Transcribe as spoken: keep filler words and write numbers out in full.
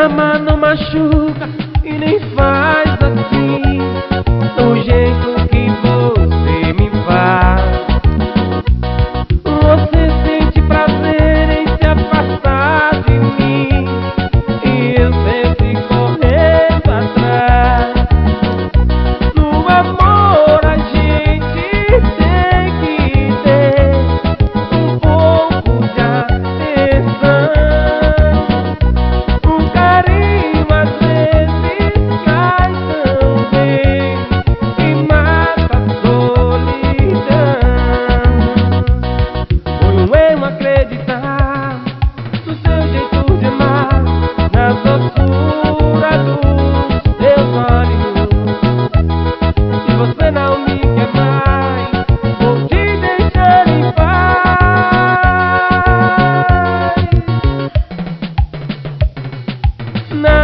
amar não machuca e nem faz assim, do jeito que você me faz. Você sente prazer em se afastar de mim e eu sempre correndo atrás. No amor a gente tem que ter um pouco de atenção. Um carinho às vezes cai tão bem e mata a solidão. Foi um erro acreditar no seu jeito de amar, na doçura dos seus olhos. Se você não me quer mais, vou te deixar em paz. Não